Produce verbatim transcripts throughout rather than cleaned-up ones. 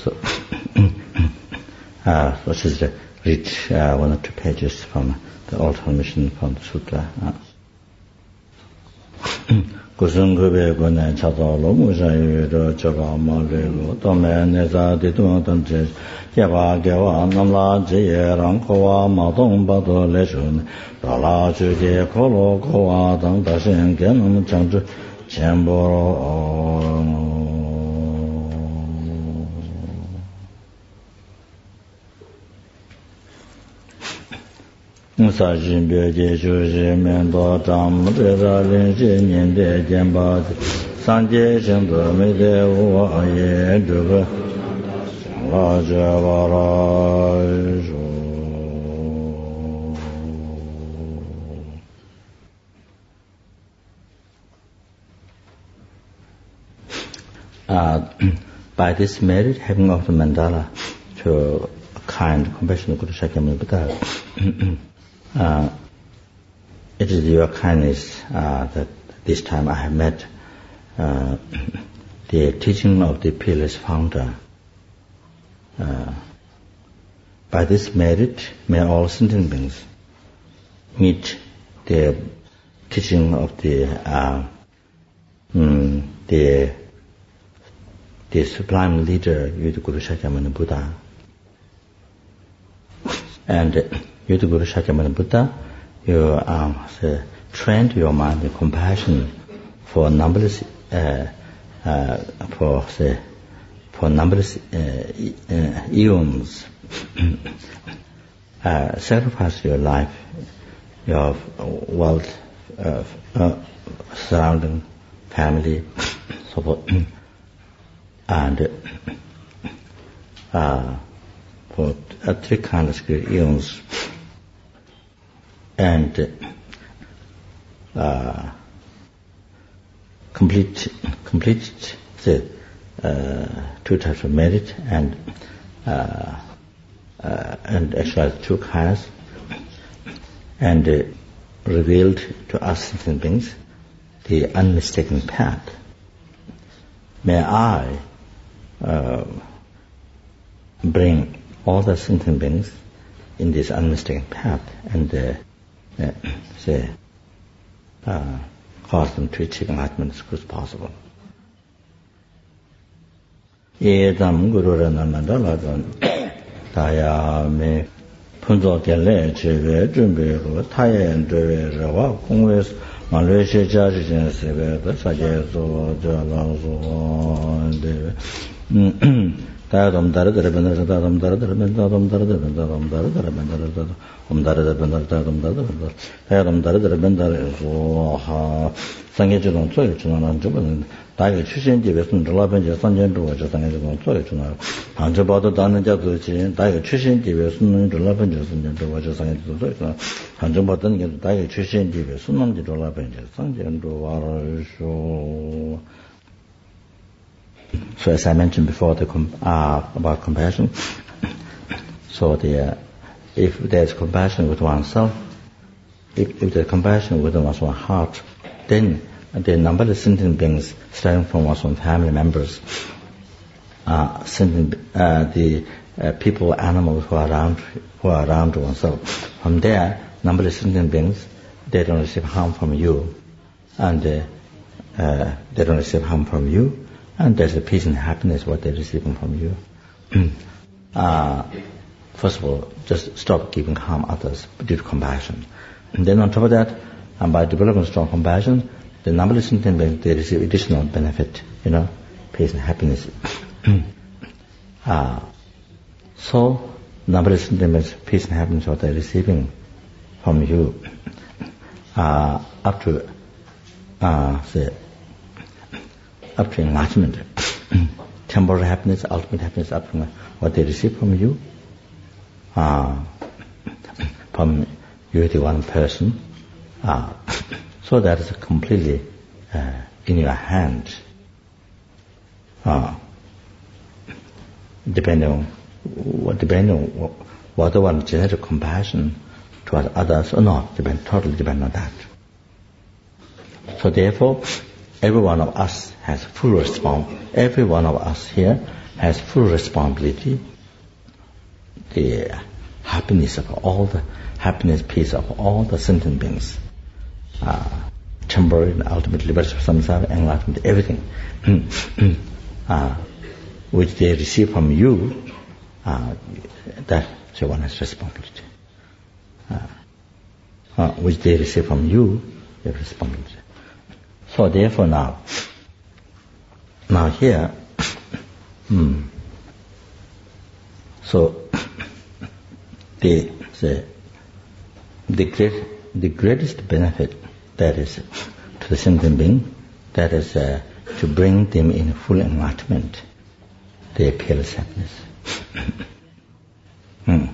So, uh, which is to read uh, one or two pages from the old transmission from the sutra. Kusungube gune chadalo mujayu chaba malego tome neza ditung tamche yaba gewa namla jeye rangkowa madong bado leshun rala juge kolo kowa dang dashin genam changzu chenpo Musa Jinbyo Jeshu Jimen Do Zham Reza Lin Shi Nian De Jianba Sanje Shengde Meide Wu Ye Zhuge La Zhe Wa Ra Shu By this merit, having of the mandala to a kind, compassionate Guru Shakyamuni Buddha, Uh, it is your kindness uh, that this time I have met uh, the teaching of the peerless founder. Uh, by this merit, may all sentient beings meet the teaching of the uh, mm, the the sublime leader, Yudu Guru Shakyamuni Buddha, and. Uh, You to Guru Shakyamuni Buddha, you um, say, trained your mind with compassion for numberless, uh, uh, for say, for numberless uh, uh, eons. uh, sacrifice your life, your wealth, uh, uh, surrounding family, so forth, and uh, for uh, three kinds of eons. And uh, complete, complete the uh, two types of merit and uh, uh, and actually two kinds, and uh, revealed to us sentient beings the unmistaken path. May I uh, bring all the sentient beings in this unmistaken path and uh, Uh, say, uh, cause them to achieve enlightenment as quick as possible. Yedam Guru Ranamanda Ladan Taya me Punzo Gele Cheve Jumbe Tayan Dove Rawa Kongwes Malaysia Jaji Sebe Saje So Jalan So Dadam Dara Darabanda Dadam Dara Darabanda Dadam Dara Darabanda Dadam Dara Darabanda Dadam Om Dara Darabanda Dadam Dara Darabanda Dadam Dara Darabanda So Ha Sangye Chidong Tsoye Chidong Jubban Daya Chushen Jibe Sun Jula Benje Sanjen Zhuwa Cha Sangye Chidong Tsoye Chidong Hangzhe Bado Danan Jia Tsu Chi Daya Chushen Jibe Sun Jula Benje Sanjen Zhuwa Cha Sangye Chidong Tsoye Chidong Hangzhe Bado Danan Daya Chushen Jibe Sun Jula Benje Sanjen Zhuwa Shu. So as I mentioned before, the com- uh, about compassion. So the uh, if there's compassion with oneself, if, if there's compassion with one's own heart, then the numberless sentient beings, starting from one's own family members, uh, sentient, uh, the uh, people, animals who are around, who are around oneself, from there, numberless sentient beings, they don't receive harm from you, and uh, uh, they don't receive harm from you. And there's a peace and happiness what they're receiving from you. uh, first of all, just stop giving harm others due to compassion. And then on top of that, and by developing strong compassion, the numberless sentient beings, they receive additional benefit, you know, peace and happiness. uh, so, numberless sentient beings, peace and happiness what they're receiving from you, uh, up to, uh, say, up to enlightenment, temporary happiness, ultimate happiness, up to what they receive from you, uh, from you, the one person. Uh, so that is completely uh, in your hand. Uh, depending on what, depending on whether one generates compassion towards others or not, depend totally depend on that. So therefore, every one of us has full response. Every one of us here has full responsibility. The happiness of all the happiness, peace of all the sentient beings, uh, temporary and ultimate liberation from samsara, enlightenment, everything, uh, which they receive from you, uh, that so one has responsibility. Uh, uh, which they receive from you, they have responsibility. So therefore now, now here, hmm, so the the the great the greatest benefit that is to the sentient being, that is uh, to bring them in full enlightenment, their peerless happiness. hmm.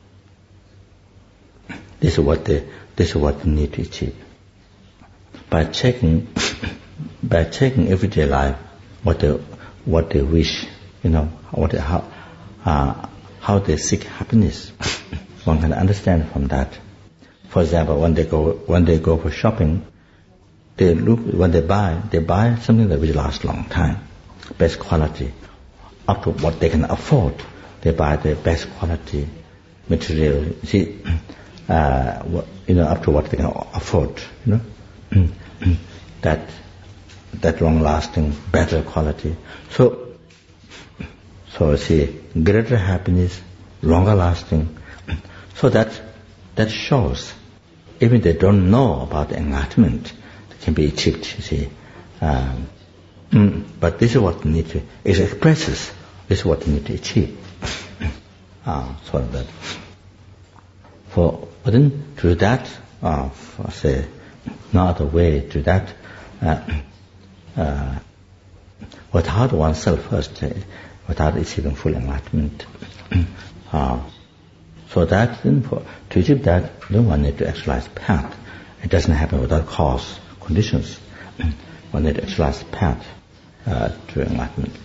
This is what they this is what they need to achieve. By checking by checking everyday life, what they what they wish, you know, what they, how uh, how they seek happiness. One can understand from that. For example, when they go when they go for shopping, they look when they buy they buy something that will last a long time, best quality, up to what they can afford. They buy the best quality material. You see, uh, what, you know, up to what they can afford. You know, that that long-lasting, better quality. So, so see, greater happiness, longer-lasting. So that that shows, even they don't know about the enlightenment, it can be achieved. You see, um, mm, but this is what they need to. It expresses. This is what they need to achieve. uh, so that for then to do that, uh, for, say, no other way to that. Uh, uh, without oneself first, uh, without achieving full enlightenment. uh, so that then for, to achieve that, then one need to actualize path. It doesn't happen without cause, conditions. One need to actualize path uh, to enlightenment.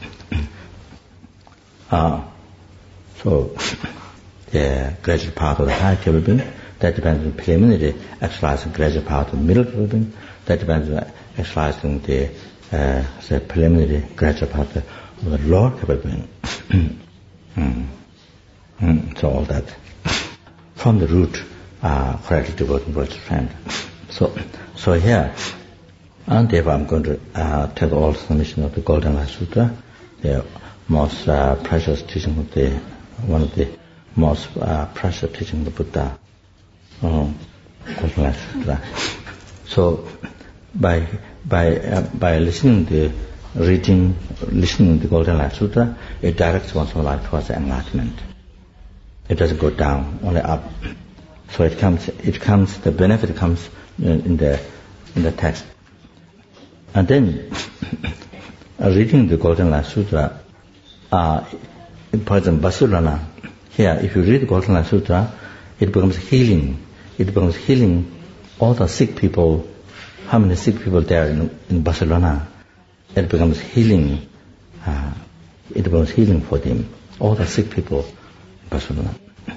uh, so the gradual path of the higher capable being, that depends on preliminary actualizing gradual path of the middle capable being, that depends on actualizing the uh, the preliminary gradual path of the lower capable being. mm. Mm. So all that from the root uh, correctly devoting towards the friend. So, so here, and therefore I'm going to uh, take all the submission of the Golden Light Sutra, the most uh, precious teaching of the one of the most uh, precious teaching of the Buddha, uh, Golden Light Sutra. So, by by uh, by listening to reading, listening to the Golden Light Sutra, it directs one's life towards enlightenment. It doesn't go down, only up. So it comes, it comes. The benefit comes in the in the text. And then reading the Golden Light Sutra, uh, for example, Basulana. Here, if you read the Golden Light Sutra, it becomes healing. It becomes healing all the sick people. How many sick people there in, in Barcelona? It becomes healing. Uh, it becomes healing for them. All the sick people in Barcelona.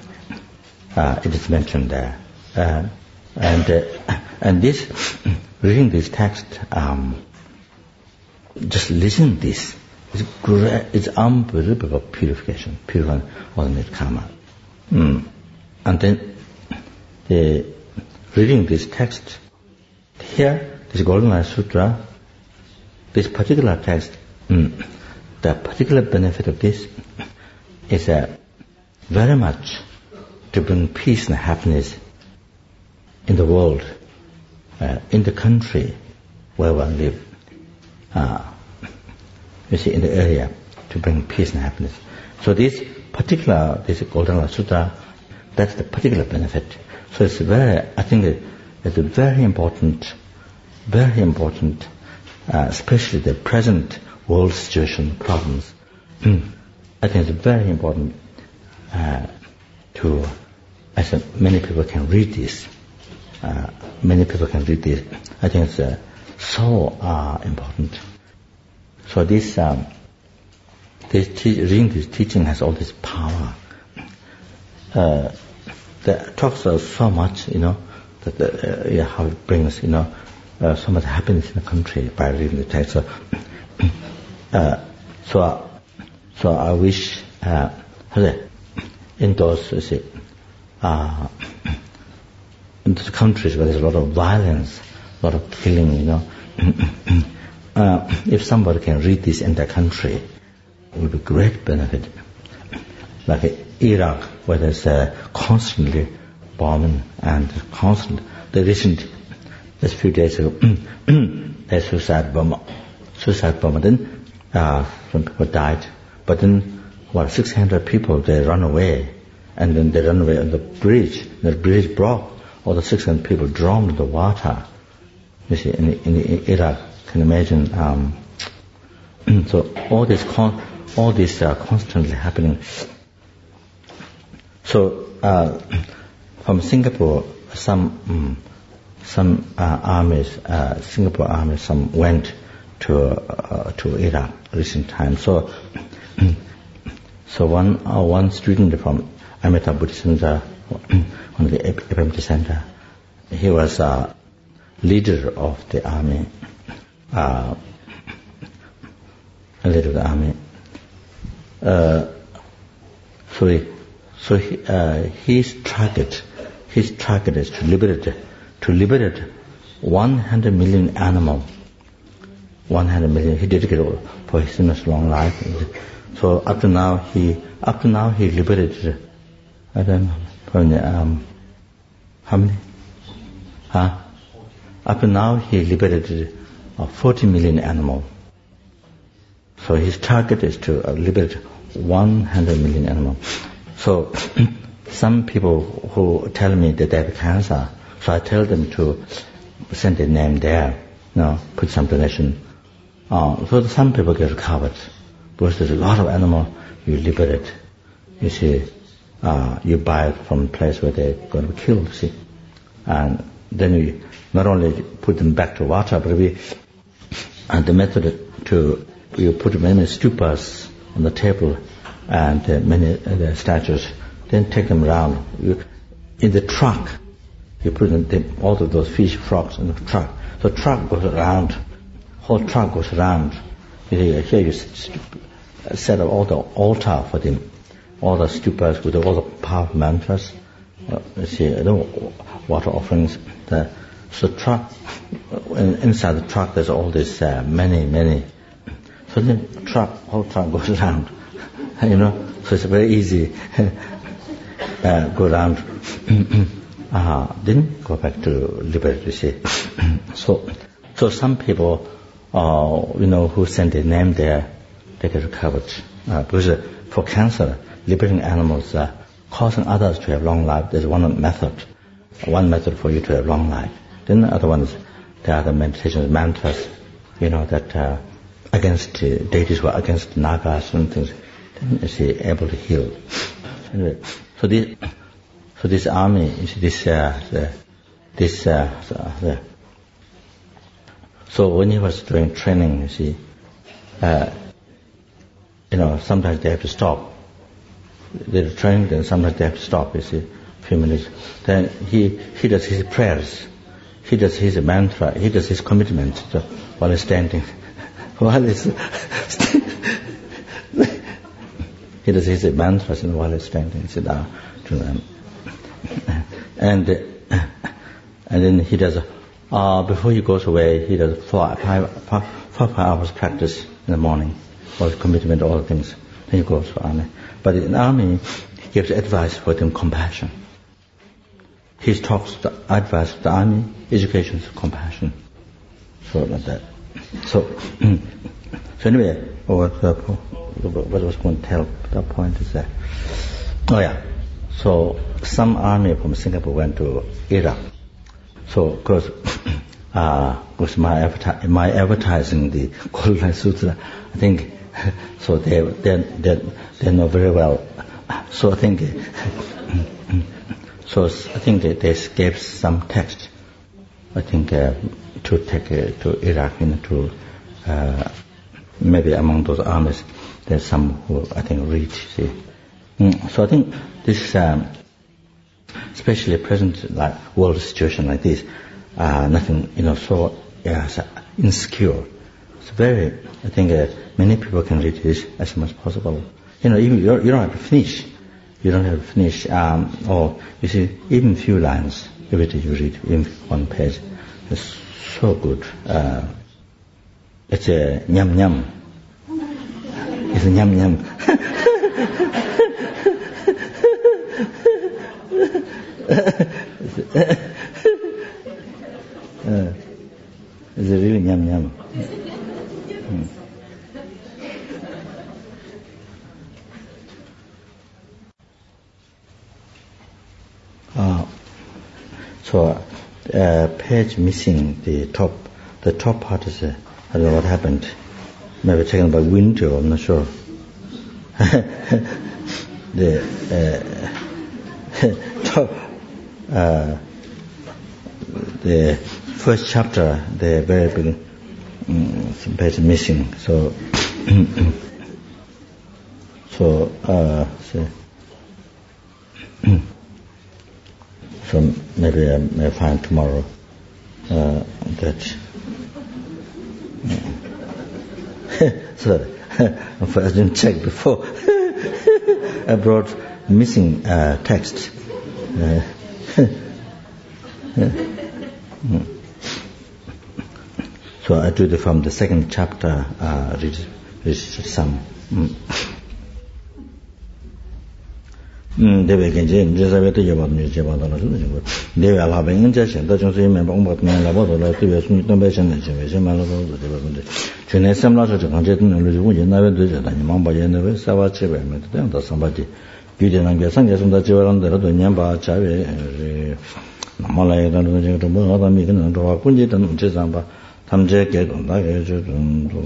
Uh, it is mentioned there. Uh, and uh, and this, reading this text, um, just listen to this. It's great. It's unbelievable purification, purifying all the karma. Mm. And then the reading this text. Here, this Golden Light Sutra, this particular text, mm, the particular benefit of this is uh, very much to bring peace and happiness in the world, uh, in the country where one lives. Uh, you see, in the area, to bring peace and happiness. So this particular, this Golden Light Sutra, that's the particular benefit. So it's very, I think it, it's a very important, very important, uh, especially the present world situation problems. I think it's very important uh, to, I think many people can read this. Uh, many people can read this. I think it's uh, so uh, important. So this, um, this te- reading this teaching has all this power. Uh, that talks uh, so much, you know, that uh, yeah, how it brings, you know, uh, so much happiness in the country by reading the text. So, uh, so, uh, So I wish, uh, in those, you see, uh, in those countries where there's a lot of violence, a lot of killing, you know, uh, if somebody can read this in the country, it would be great benefit. Like Iraq, where there's uh, constantly bombing and constant, the recent, just a few days ago, there's suicide bomber, suicide bomber, then uh, some people died, but then what, six hundred people, they run away, and then they run away on the bridge, the bridge broke, all the six hundred people drowned in the water. You see, in, in Iraq, can you imagine, um, so all this, con- all this uh, constantly happening. So, uh, from Singapore, some, um, some uh, armies, uh, Singapore armies, some went to, uh, to Iraq recent times. So, so one, uh, one student from Amrita Buddhist Center, one of the Epimti Center, he was a leader of the army, uh, a leader of the army. Uh, so he, so he, uh, his target, his target is to liberate, to liberate one hundred million animals. one hundred million. He dedicated for his sinless long life. So up to now, he, up to now he liberated, I don't know, probably, um, how many? Huh? Up to now, he liberated uh, forty million animals. So his target is to uh, liberate one hundred million animals. So some people who tell me that they have cancer, so I tell them to send their name there, you know, put some donation. Uh, so some people get recovered because there's a lot of animals you liberate. You see, uh, you buy it from a place where they're going to be killed, see. And then we not only put them back to water, but we, and the method to, you put many stupas on the table and uh, many uh, statues, then take them around. You, in the truck, you put them, all of those fish, frogs in the truck. So the truck goes around, whole truck goes around. Here you set up all the altar for them, all the stupas with all the powerful mantras. Uh, you see, the water offerings. The, so truck, inside the truck there's all this, uh, many, many. So the truck, whole truck goes around, you know, so it's very easy, uh, go around, uh, then go back to liberty, you see. so, so some people, uh, you know, who send their name there, they get recovered, uh, because uh, for cancer, liberating animals, uh, causing others to have long life, there's one method, one method for you to have long life. Then the other ones, the other meditations, mantras, you know, that uh, against uh, deities who are against nagas and things, then you see, able to heal. Anyway, so this, so this army, you see, this, uh, the, this, uh, the, so when he was doing training, you see, uh, you know, sometimes they have to stop. They're trained, then sometimes they have to stop, you see, a few minutes. Then he, he does his prayers. He does his mantra, he does his commitment to, while he's standing. while he's he does his mantras while he's standing, sit down to them. And uh, and then he does, uh, before he goes away, he does four, five, four, four, five hours practice in the morning, all the commitment, all the things. Then he goes to army. But in the army, he gives advice for them, compassion. He talks the advice to the army, education is compassion. So like that. So, so anyway, what, what I was going to tell, that point is that, oh yeah, so some army from Singapore went to Iraq. So, because, uh, because my, adverti- my advertising the Golden Sutra, I think, so they, they, they, they know very well. So I think, so I think they, they gave some text, I think, uh, to take uh, to Iraq, you know, to, uh, maybe among those armies, there's some who I think read, see. Mm, so I think this, um, especially present like world situation like this, uh, nothing, you know, so, yeah, so insecure. it's very, I think uh, many people can read this as much as possible. You know, even you don't, you don't have to finish. You don't have to finish, um, or you see, even few lines, every day you read, even one page, it's so good. Uh, it's a nyam nyam. It's a nyam nyam. uh, it's a really nyam nyam. Hmm. Uh, so, uh, page missing the top, the top part is, uh, I don't know what happened. Maybe taken by wind, or I'm not sure. the uh, top, uh, the first chapter, the very big um, some page missing. So, so, uh, so, so maybe I may find tomorrow uh, that. Sorry, I didn't check before. I brought missing uh, text. Uh, so I do it from the second chapter. Uh, read, read some. Mm. Deve genje njesabe te yaba ne jeba da la ju ne deve ala ben nje shen da jong se men ba ngba ne la ba do la deve su ni don be shen ne je shen ma la do de ba de chune sam la je gang je den lu ju ji na be de je da ni mang ba ye ne be sa ba che be me de da sam ba ji gyu de nang ge sang ge sum da je wa ran de do nyan ba cha be na ma la ye da do je do mo da mi ge nang do ba kun ji den je sang ba tam je ge dong da ge je dong do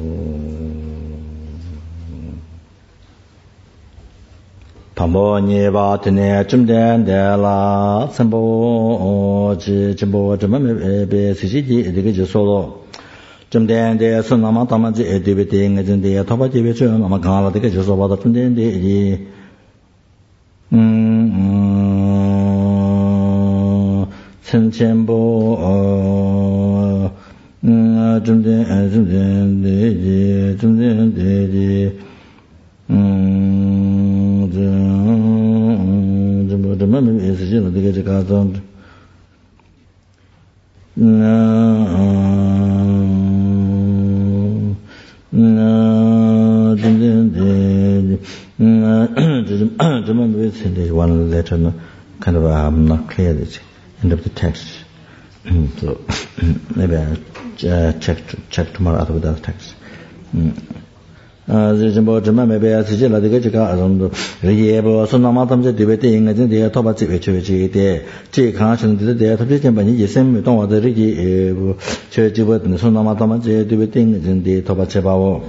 Pambo Niba Tene Chumden de la Sambo Ji Jimbo Jimame Be Siji Edigi Solo Chumden de Sunama Tamaji Edibiting in the Toba Division Amakala de Josoba the Chumden de Senchembo Chumden Chumden de Chumden de the memory is you know the get got on no no the memory is in the one letter no, kind of um, not clear the end of the text. So maybe I'll uh, check check tomorrow out with that text. Jimbo Jima maybe as a jilla de Gajica around Riebo, so no matam debating as in the top of the J. Conscience did the Tapitan Bani, same don't want the Rigi Church with the Sonamatam debating in the top of Chebao.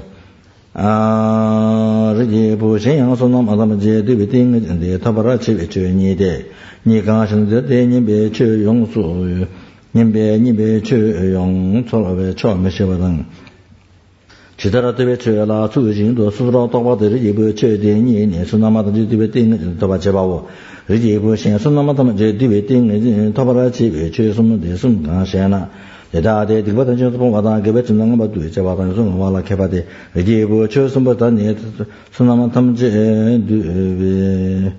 Ah, Rigi Bushin, also no Madame J. debating in the top of Rachi, Ni day. Ni Conscience did the Nimbe Chu Yong Su Nimbe Nibe Chu Yong Solo Cho Michel. Chidara tebe chwe la tsu jing do su ra to ba de ri bu che de ni ni su na ma de de be ting to ba che ba wo ri ji bu shen su na ma de je de be ting ni to ba ra chi be che su mu de su ga shen na de da de de ba de ju bu ba da ge be zhen nang ba du che ba da su ma la ke ba de ri ji bu che su ba da ni su na ma tam je du be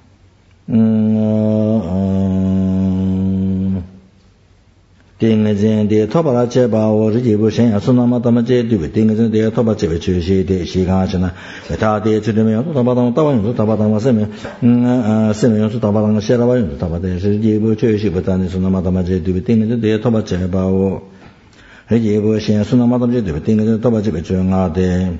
Ding in the top of the Cheba or Rijibushing, as soon as Madame J. do it, things in the top of Cheba, she did, she can't, the Tadi to the mail, Tabadan, Taban, Tabadan, Semi, Semi, Tabadan, Sherawan, Tabade, Rijibu, she put on the Madame J. do it, things in the top of Cheba or Rijibushing, as soon as Madame J. do it, things in the top of Cheba, the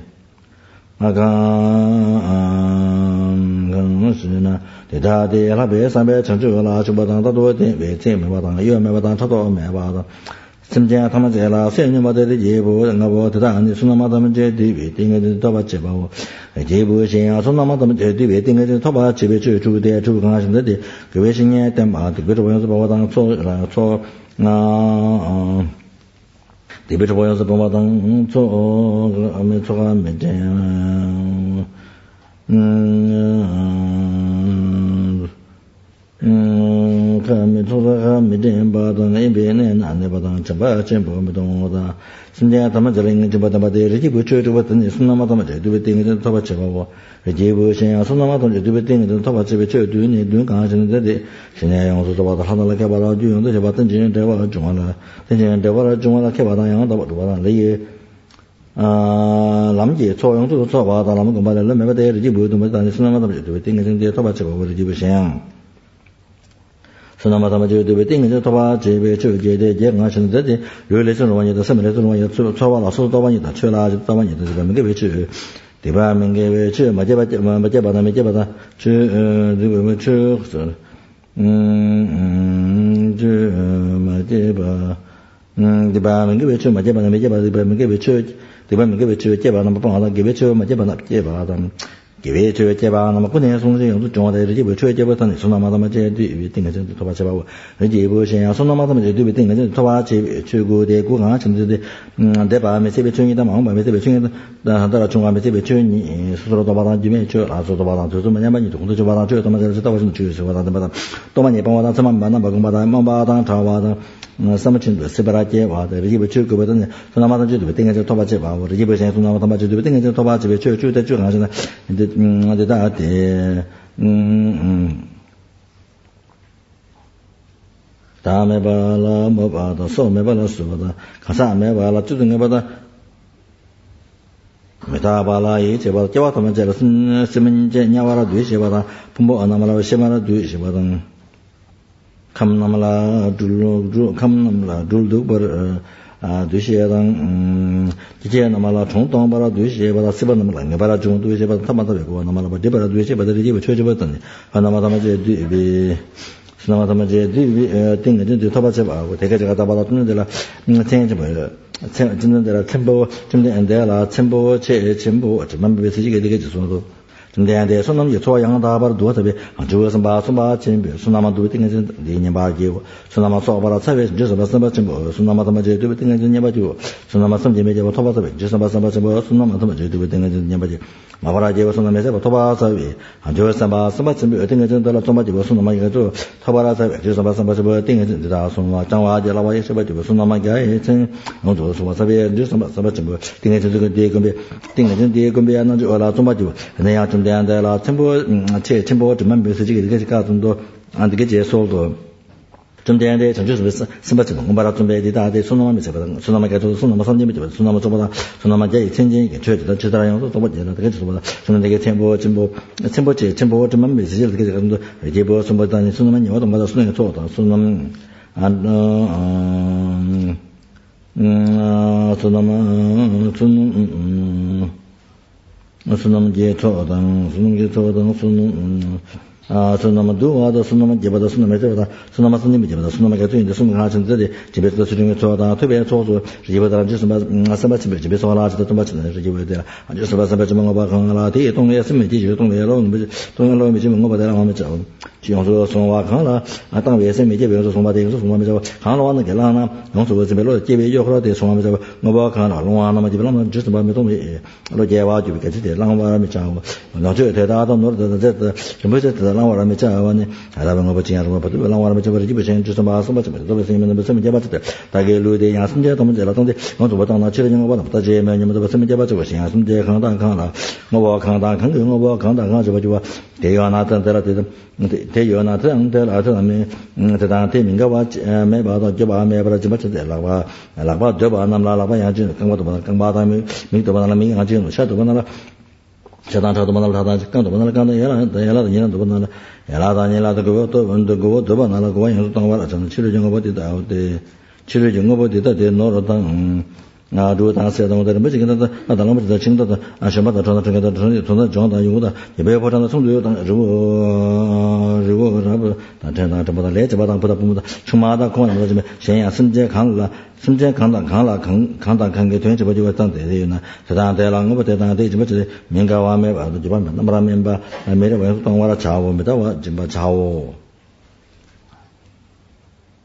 Magan, the Tadi, Labes, and Betch, and Jula, Chubadan, the Dote, Tim, Badan, you may Badan, Tato, Mabada. Simja Tamazela, saying about the Jebu and about the Sunamadam J. debating at the Toba Cheba. A Jebu, saying, Sunamadam J. debating at the Toba Chibi, to their two connections that day, wishing at them at the good ones about so, so, now, the bit was about so, I mean, so I'm Kami Toga Midin Badan Ebin and yin an ne ba dang chaba chen bo me dong da sim ja ta ma ja ling ba da ba de ri bu chue de ba de sun na ma ta ma de du be ding de ta ba che ba wo ri ji bu shen ya sun na ma dong de du be ding de ta ba che be chue du ni du ga chen de de shen ya yong su da ba da ha na la ka ba la ju yong de ba den jin de ba zhong la den jin de ba la zhong la ke ba da yang da ba du ba da le ye啊，南界作用都做吧，到那么个嘛的，那没个的，日不都没当，是那么他们就对定个正的，他把这个我日不想，是那么他们就对定个他把这边就接的接俺现在的，有的这种玩意的，什么的这种玩意，做做完老师到完你的去了，就到完你的这边没给回去，对吧？没给回去，没接吧接没没接吧他没接吧他去呃这个没去是，嗯嗯这没接吧，嗯对吧？没给回去没接吧他没接吧对吧？没给回去。对吧？每个月就接吧，那么不好的，给月就没接吧，那接吧，咱们给月就接吧，那么过年送这样子重要的日不出接吧，等送那么他们这对定个这头发接吧我，日节不先要送那么他们这对不定个这头发接去过的过行甚至的，嗯，对吧？没这边春的忙吧，没这边春的，那到了中华没这边春你说说到把当里面去，那说到把当就这么年把你同志就把当就他妈这是到什么去是把当怎么当，到嘛你帮我当怎么办？那把公把当忙把当长把当。嗯，什么程度？十八大街哇，这日不去，各位等人，从那马上就对，定个就拖把街吧，我这日不先从那马他妈就对，定个就拖把这边去，就在就上现在，这嗯，这大的，嗯嗯，大没把了，没把到，少没把了，少的，看啥没把了，就这个把它，没大把了，一切把，结果他们这个是什么这年把了对些把它，不摸那么了，些把了对些把它。kam namla dul dul kam namla dul du bar a du she dang um je namla chong dong bar du she bar se ba namla ne bar jong du she ba ta ma ta ko namla ba de bar du she ba de je ba chue je ba tan ha namla ta ma je du bi namla ta ma je du bi ding de de ta ba che ba ko de ge ga ta ba la tun de la chen je ba chen jin de la chen bo jin de de la chen bo che chen bo zhe man be se ji ge de ge ji su do今天的说那么一撮羊大把的多特别，就是把说把金币，说那么多定个是零年八九，说那么说把它特别就是把什么金币，说那么他们就对不定个是年八九，说那么什么金币就把托把特别，就是把什么金币，说那么他们就对不定个是年八九，马把它就说那么这把托把特别，就是把什么金币定个是到了中八九，说那么一个就托把它特别，就是把什么什么定个是的，说嘛张华就老外也是把就说那么个也真，我做说特别就是什么什么金币定个是这个第一个币，定个是第一个币，那就了中八九，那样。这样的了，全部嗯，且全部这么没事，这个这个搞这么多，啊，这个结束了。这样的成就是是什么情况？我把它准备的大的，送那么没事吧？送那么该做，送那么三年没做，送那么做不到，送那么这一千斤一个确实的，其他人都做不起了，这个就是不到。送那个全部全部全部这全部这么没事，这个这个多，这部送不到，送那么你我都把它送那个做到，送那么啊嗯嗯，送那么送嗯嗯。是那么接错的，是那么接错的，是那嗯啊，是那么多啊，都是那么接不到，是那么接不到，是那么是你们接不到，是那么个最的，是那么看成这里，这边都是这个错的，特别错错，是接不到，就是什么嗯什么这边这边说垃圾都怎么成的，是接不到，就是什么什么什么我把看了，第一东西什么解决东西了，我们东西了没解决，我把在那方面走，就用说说话看了啊，当卫生没解决，说说话的，说说话没走，看了完了给了那，用说这边了解决要好的说话没走，我把看了，弄完了嘛，这边那么就是把没东西，了解话就给这点，让我没讲过，然后就太大到那这这这，全部这这让我没讲完呢，还他们我不讲什么，不对，让我没讲，基本上就是把什么什么，都是你们那么什么解吧这点，大概路的样什么解他们这了东西，我做不到那去了你我不大姐们，你们都什么解吧这个行，什么解看大看了，我不看大看，我不看大看就不就话，这样那这这了这这，这样那这样这了这他们，嗯，这当对面个话，呃，没把到就把没把到就把这点了吧，了吧就把那么了吧样就跟我都把跟把他们没都把那没样就下都把那了。下当车都把那了，他刚都把那了，刚都也了，也了，也了都把那了，也了，当然了，这个都都给我都把那了，给我也是当完了，真的，其实就我不得到的，其实就我不得到的，拿着当。啊，如果当时我在那没这个那那当然不知道青岛的啊，什么的，从那这个的从从那装的有的，也没有保障的，从这当如果如果啥不，那这那这不的来这把当不的不的，从马到可能什么，现在身健康了，身健康了康了康康到康给团这不就当对的呢？这当对了，我不得当对，这不是民间话没吧？就把那么那明白，没得问当我了查我没得我就把查我。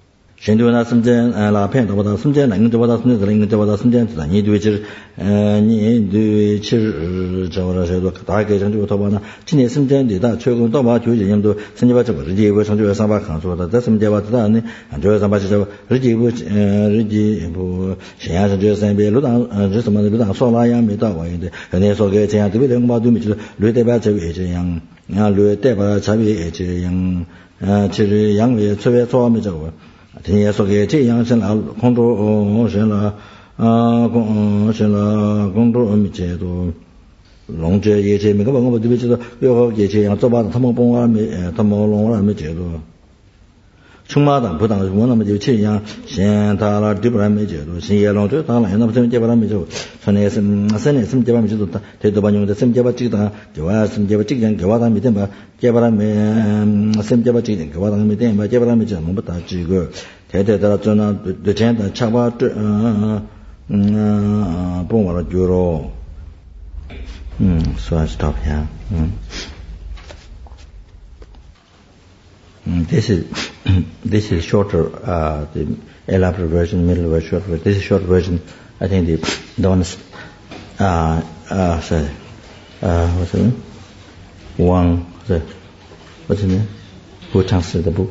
신도나 심전 라펜 도보다 심전 인도보다 심전 인도보다 심전 니 되지 니 되지 저거라서도 다게 정도 도보나 진의 심전이다 최고 도바 교진님도 선지바 저 리지부 성조 상바 강조다 대심제바 다네 안조 상바 저 리지부 리지부 신야서 저 선배 로당 저什么로당 소라야 메다 와인데 근데 소게 제가 되게 정바도 미치 르대바 저 예제양 야 르대바 자비 예제양 아 지리 양외 최외 소함이 저거 听耶说给这样生了空多生了啊空生了空多没接多龙这也这每个我都没知道要也这样做吧他们帮啊没他们龙啊没接多 충마당 부당 원하면 저 체양 신타라 디브라 메제도 신예롱도 당라 나 무슨 제바라 메죠 선에 선에 심 제바 메죠 대도 반용도 심 제바 찍다 저와 심 제바 찍장 겨와다 밑에 봐 제바라 메심 제바 찍는 겨와다 밑에 봐 제바라 메죠 뭐 다 지고 대대더라 전화 되전다 차바 음 봉와라 주로 음 so I stop here 음 Mm, this is this is shorter, uh, the elaborate version, middle version, short version. This is short version. I think the the one is uh uh sorry, uh what's the name? Wang the what's the name? Who translated the book?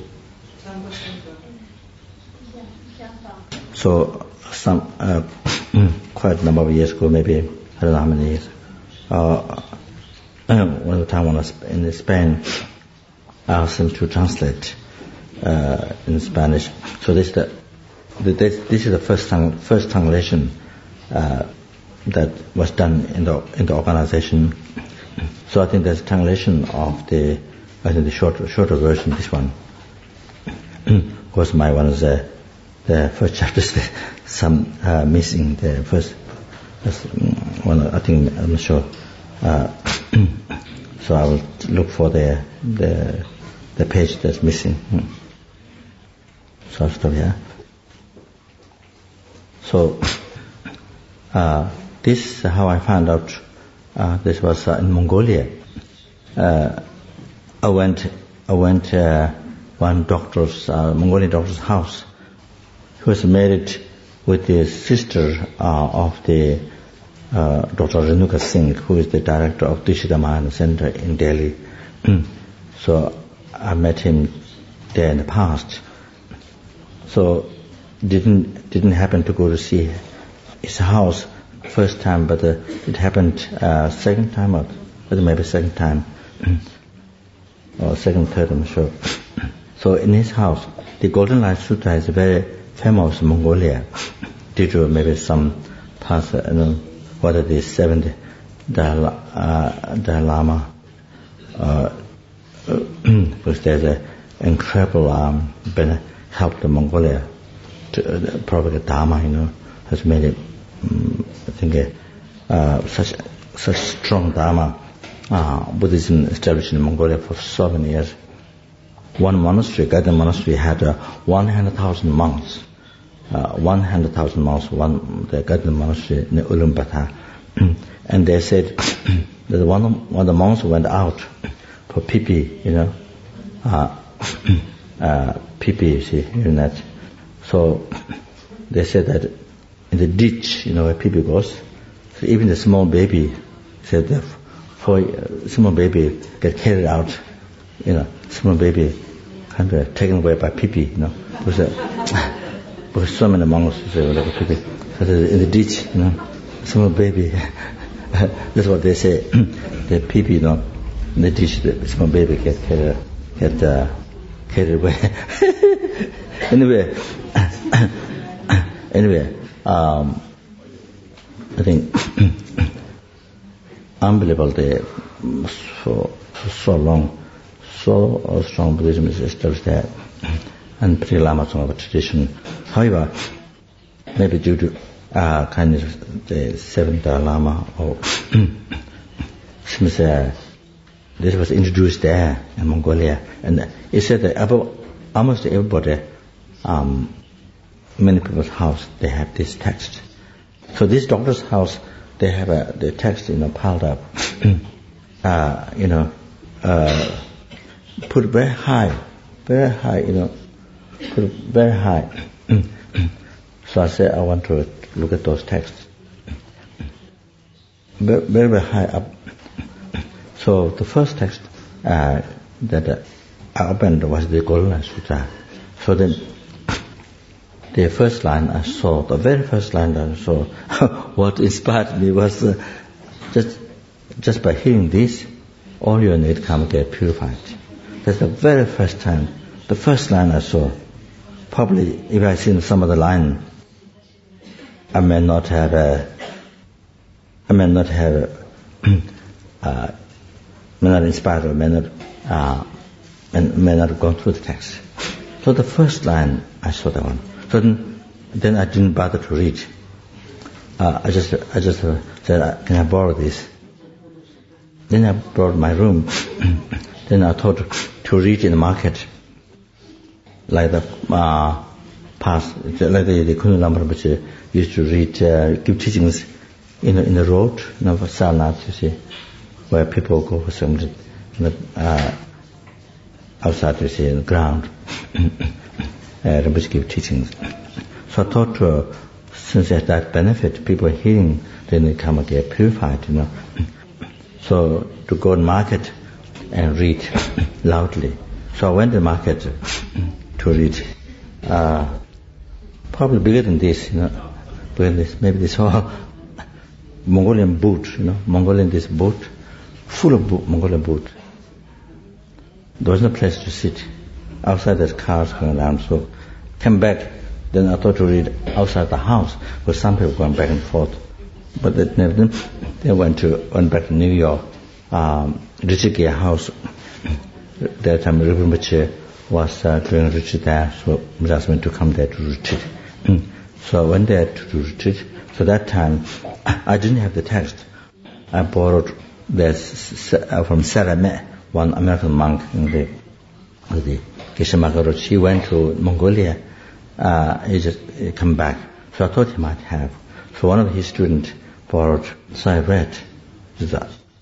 So some uh, quite a number of years ago, maybe I don't know how many years. Uh, one of the time when I was in Spain. Asked him to translate uh, in Spanish. So this the, the this, this is the first time, first translation uh, that was done in the in the organization. So I think there's a translation of the I think the shorter shorter version. This one, of course, my one is the the first chapter. Some uh, missing the first one. I think I'm not sure. Uh, so I will look for the the. The page that's missing. Hmm. So I'll stop here. So uh, this is how I found out. Uh, this was uh, in Mongolia. Uh, I went. I went uh, one doctor's uh, Mongolian doctor's house. He was married with the sister uh, of the uh, Doctor Renuka Singh, who is the director of Dishidamana Center in Delhi. So I met him there in the past. So didn't didn't happen to go to see his house first time, but uh, it happened uh, second time or maybe second time or second third, I'm sure. So in his house, the Golden Light Sutra is very famous in Mongolia due to maybe some past, uh, you know, whether the seventh Dalai uh, Lama. Uh, because there's an incredible um, help to Mongolia to uh, propagate Dharma, you know, has made it, um, I think, uh, such such strong Dharma, uh, Buddhism established in Mongolia for so many years. One monastery, Garden Monastery, had uh, one hundred thousand monks. Uh, one hundred thousand monks, one the Garden Monastery in Ulaanbaatar, and they said that one one of the monks went out for pee-pee, you know, uh, uh, pee-pee, you see, in that. So they said that in the ditch, you know, where pee-pee goes, so even the small baby, said that for uh, small baby get carried out, you know, small baby kind of taken away by pee-pee, you know, because, uh, because so many monks say whatever pee-pee, so in the ditch, you know, small baby, that's what they say, the pee-pee, you know. They teach the small baby get carried, get uh, carried away. anyway, anyway, um, I think unbelievable. They so for so long, so strong Buddhism is established there, and pretty Lama song of a tradition. However, maybe due to uh, kind of the seventh Dalai Lama or seems uh, this was introduced there in Mongolia, and it said that about, almost everybody, um, many people's house, they have this text. So this doctor's house, they have a, the text, you know, piled up, uh, you know, uh, put very high, very high, you know, put it very high. So I said, I want to look at those texts. Very, very, very high up. So the first text uh, that uh, I opened was the Golden Sutra. So then, the first line I saw, the very first line I saw, what inspired me was uh, just just by hearing this, all your need come get purified. That's the very first time, the first line I saw. Probably if I seen some other line, I may not have, uh, I may not have, uh, may not inspired or may not, uh, may, may not have gone through the text. So the first line, I saw that one. So then, then I didn't bother to read. Uh, I just, I just uh, said, can I borrow this? Then I brought my room. Then I thought to read in the market, like the uh, past, like the, the Kundalini Rinpoche used to read, uh, give teachings in the, in the road, you know, for Sarnath, you see, where people go for some, you know, uh, outside, you see, in the ground. uh, Rinpoche give teachings. So I thought, uh, since there's that benefit, people hearing, then they come and get purified, you know. So to go to market and read loudly. So I went to the market to read, uh, probably bigger than this, you know, bigger than this, maybe this whole Mongolian boot, you know, Mongolian this boot, full of boot, Mongolian boot. There was no place to sit. Outside there's cars going around, so came back. Then I thought to read outside the house, with some people going back and forth. But they never, they went to, went back to New York, um, Ritchie house. That time Rinpoche was uh, doing retreat there, so I asked me to come there to retreat. So I went there to, to retreat. So that time, I didn't have the text. I borrowed this uh, from Sarah Me, one American monk in the, the Geshe Maharaj. He went to Mongolia. Uh, he just he come back. So I thought he might have. So one of his students borrowed. So I read. It's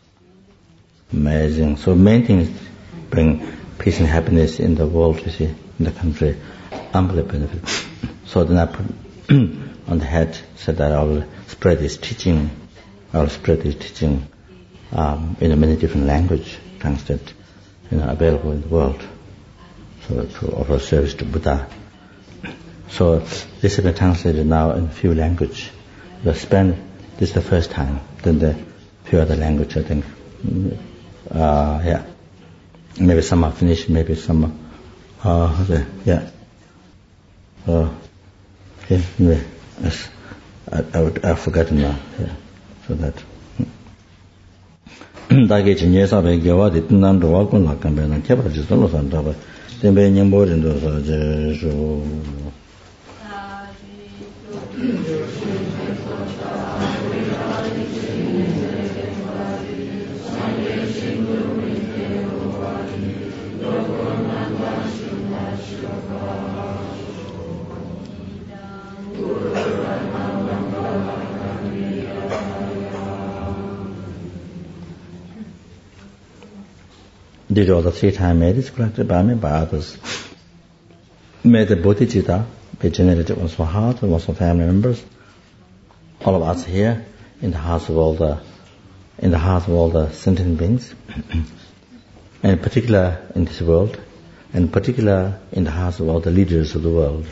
amazing. So main thing is bring peace and happiness in the world, you see, in the country. Unbelievable benefit. So then I put on the head, said that I will spread this teaching. I will spread this teaching um, in many different languages, translated, you know, available in the world. So to offer service to Buddha. So this has been translated now in a few languages. The Spanish, this is the first time. Then the few other languages, I think. Uh, yeah. Maybe some are finished, maybe some are, uh, okay, yeah. Uh, yeah, anyway, yes. I, I would, I've forgotten now, yeah. So that. 다게 진예사배 교와디 뜬남도 와군 lakkambe는 개발지 솔로산다바 템베 냠보린도 저저 These are the three time made, it's collected by me, by others. May the Bodhicitta be generated also heart and also family members. All of us here, in the hearts of all the, in the hearts of all the sentient beings, and in particular in this world, and in particular in the hearts of all the leaders of the world,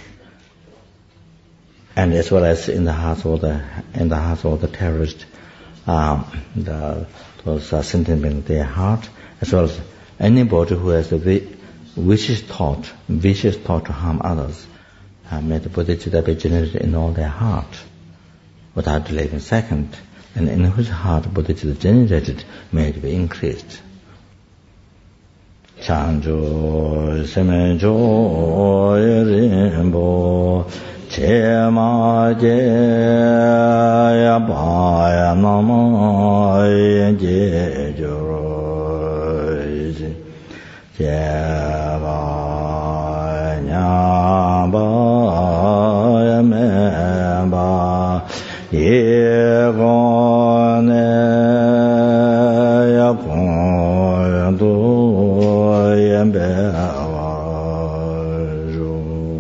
and as well as in the hearts of all the, in the hearts of all the terrorists, um, the, those uh, sentient beings, their heart, as well as anybody who has a vicious thought, vicious thought to harm others, uh, may the bodhicitta be generated in all their heart, without delaying a second, and in whose heart bodhicitta generated, may it be increased. Chanjo semenjo yerimbo chema je yabaya nama ye joro Jeva Nyamba Yameba Yegone Yapondu Yambeva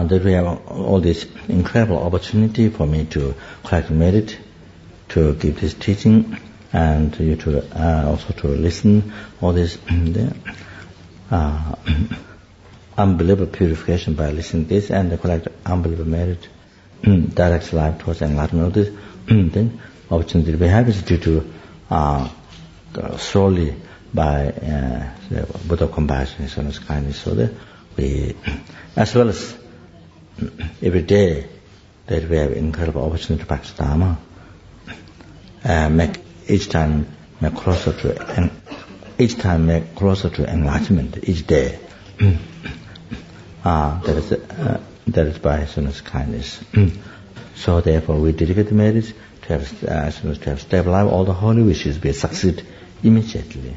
that we have all this incredible opportunity for me to collect merit, to give this teaching, and you to uh, also to listen all this uh, unbelievable purification by listening to this and collect unbelievable merit, direct life towards enlightenment. All this then opportunity we have is due to uh, solely by uh, the Buddha compassion, so kindness. So that we, as well as every day that we have incredible opportunity to practice Dharma, uh, make each time make closer to, and each time make closer to enlightenment each day. Ah, that is uh, that is by Suna's kindness. So therefore, we dedicate the merits to have uh, to have stabilized all the holy wishes, we succeed immediately.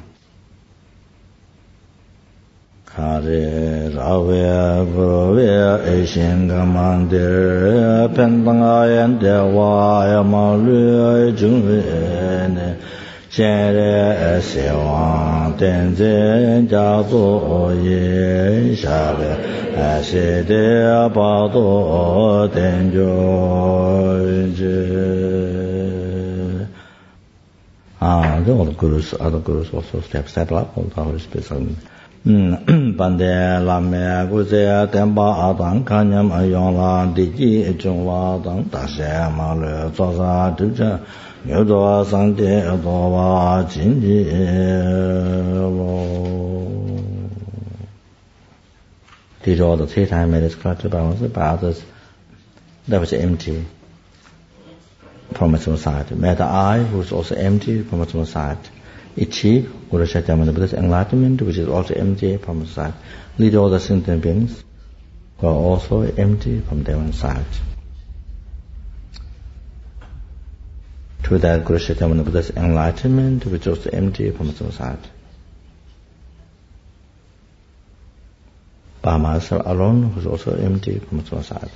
Kare Rave Gurove Eshin Gamandir Pendangayan Dewaya Malu Jungvene Chere Sewang Tenzen Jazo Ye Shave Ashede Abado Tenjo. Ah, the other gurus, other gurus also step step up all the Holy Spirit. Bande Lame Guzea Temba Adang Kanyam Ayonla Diji Jungwa Dang Tashe Malu Zosa Tuja Yodoa Sante Adowa Jinji These are all the three time merits collected by others, by others that was empty from its own side. Matter I, who is also empty from its own side. Achieve Guru Shakyamuni Buddha's enlightenment, which is also empty from its side. Lead all the sentient beings who are also empty from their own side. To that Guru Shakyamuni Buddha's enlightenment, which is also empty from its own side. By myself alone, who is also empty from its own side.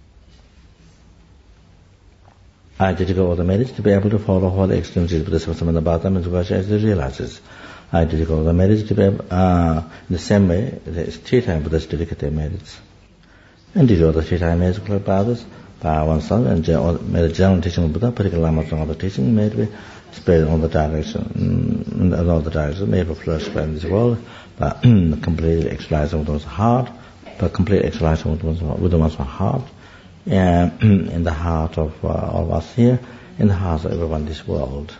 I dedicate all the merits to be able to follow all the extremes Buddha Samana Bhattam and Sukasha as he realizes. I dedicate all the merits to be able, uh, in the same way, the three time Buddhas dedicate their merits. And these are the three time merits collected by others, by oneself, and the general teaching of Buddha, particular Lama other teaching, may be spread in all the direction, in all the directions, may be flourish spread in this world, by complete exercising of one's heart, by complete exercising of one's heart, and in the heart of uh, all of us here, in the heart of everyone in this world.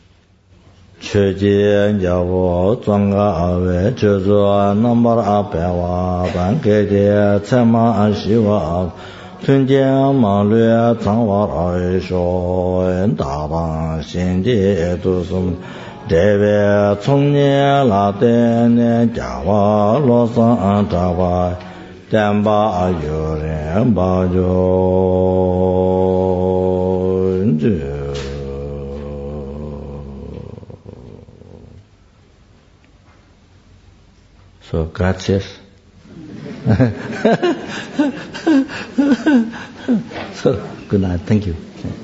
Chöje Yavo Tsanga Ave Chözo Nambar Apewa Bankede Tsema Ashiwa Tunje Malue Tsangwar Aisho Endabang Shinji Etusum Deve Tsongne Latene Jawa Losan Antawa Temba Ayure Bajo. So, gracias. So, good night. Thank you.